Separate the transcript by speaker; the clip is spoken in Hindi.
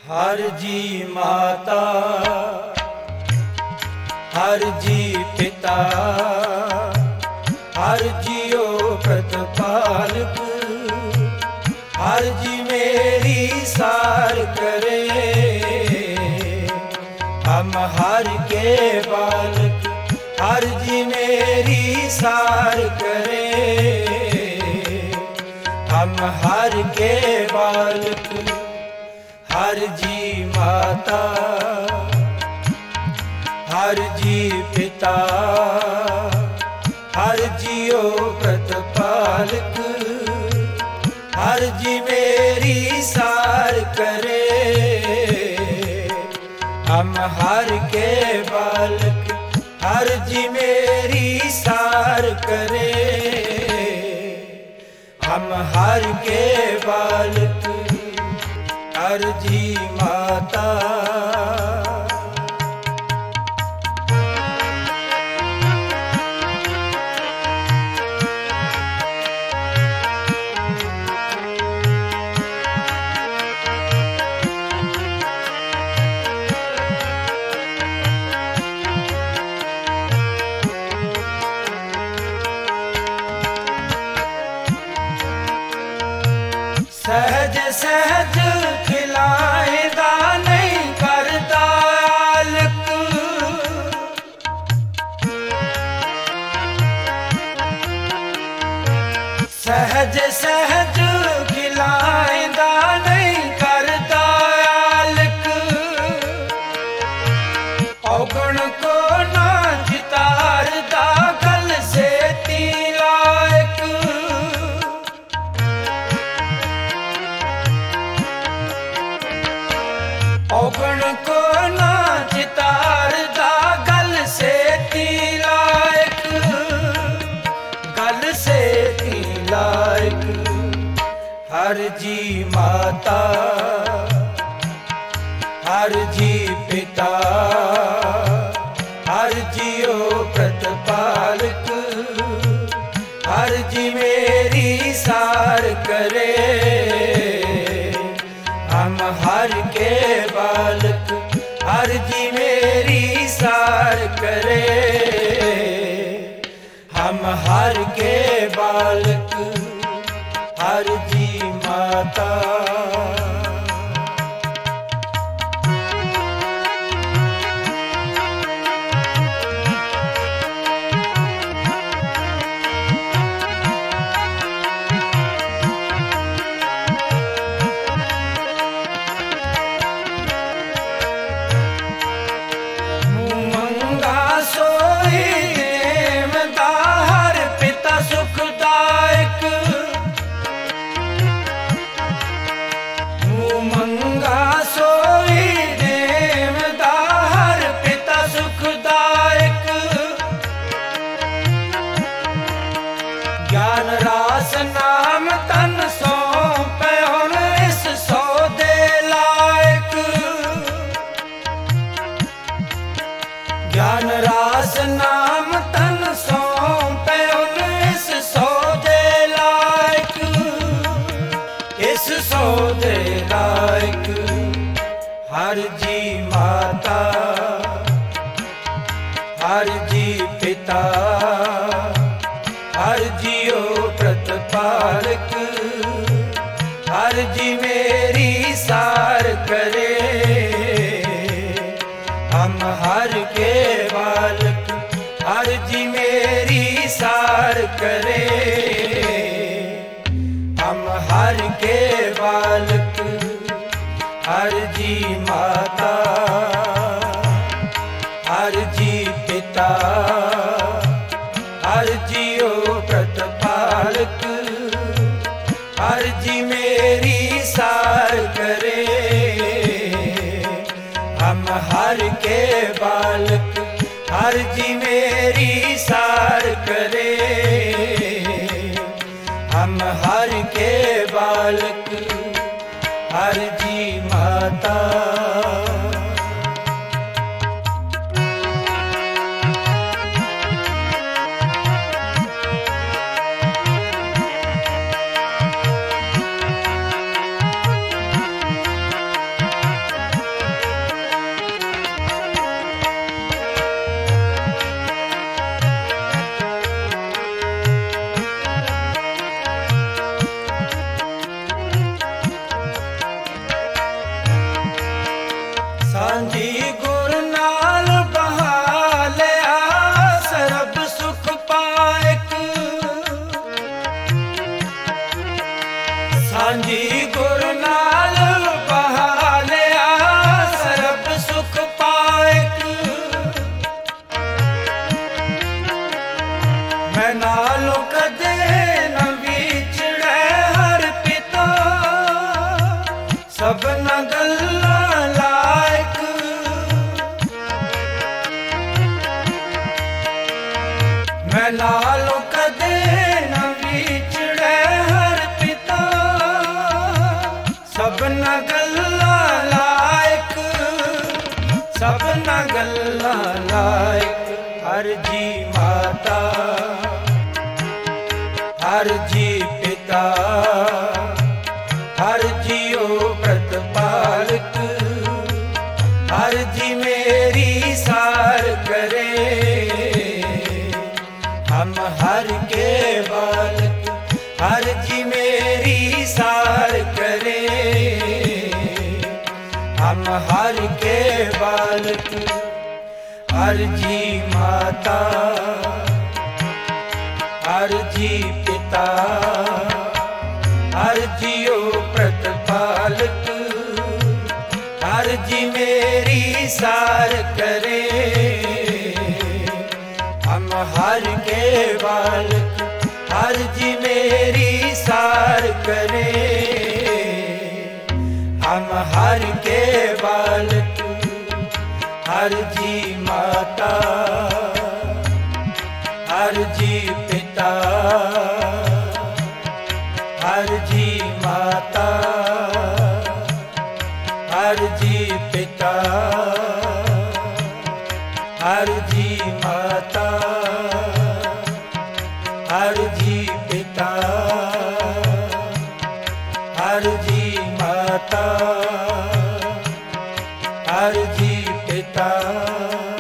Speaker 1: हर जी माता, हर जी पिता, हर जियो प्रतिपालक, हर जी मेरी सार करे। हम हर के बालक, हर जी मेरी सार करे। हम हर के बालक, हर जी माता, हर जी पिता, हर जियो प्रतिपालक, हर जी मेरी सार करे। हम हर के बालक, हर जी मेरी सार करे। हम हर के बालक, हर जी माता। सहज सहज खिलाएदा नहीं करता आलक। सहज सहज खिलाएदा नहीं करता आलक। औगण को ना जितारदा गल से तिलायक। औगण को ना चितारदा गल से तिलायक। गल से तिलायक। हर जी माता, हर जी पिता, हर जियो प्रतिपालक, हर जी मेरी सार करे। हम हर के बालक, हर जी मेरी सार करे। हम हर के बालक, हर जी माता। ज्ञान रास नाम तन सौंपे हुन इस सौदे लायक। ज्ञान रास नाम तन सौंपे हुन इस सौदे लायक। इस सौदे लायक। हर जी माता, हर जी पिता, हर जियो प्रतिपालक, हर जी मेरी सार करे। हम हर के बालक, हर जी मेरी सार करे। हम हर के बालक, हर जी माता, हर जी पिता, हर जियो प्रतिपालक, हर जी मेरी सार करे। हम हर के बालक, हर जी मेरी सार करे। हम हर के बालक, हर जी माता। सांझी गुर नाल बहा लिया सरब सुख पाइक। सांझी गुर नाल बहा लिया सरब सुख पाइक। मैं नालों कदे न विछड़े हर पिता सबना गल्लां लायक। मैं नालों कदे न विछड़े हर पिता सबना गल्लां लायक। सबना गल्लां लायक। हर जी माता हर जी पिता हर जियो प्रतिपालक। हर जी मेरी सार करे हम हर के बालक। हर जी मेरी सार करे हम हर के बालक। हर जी माता हर जी पिता हर जियो प्रतिपालक। हर जी मेरी सार करे हम हर के बालक। हर जी मेरी सार करे हम हर के बालक। हर जी माता हर जी पिता हर जी माता हर जी पिता हर जी माता हर जी पिता हर जी माता हर जी पिता।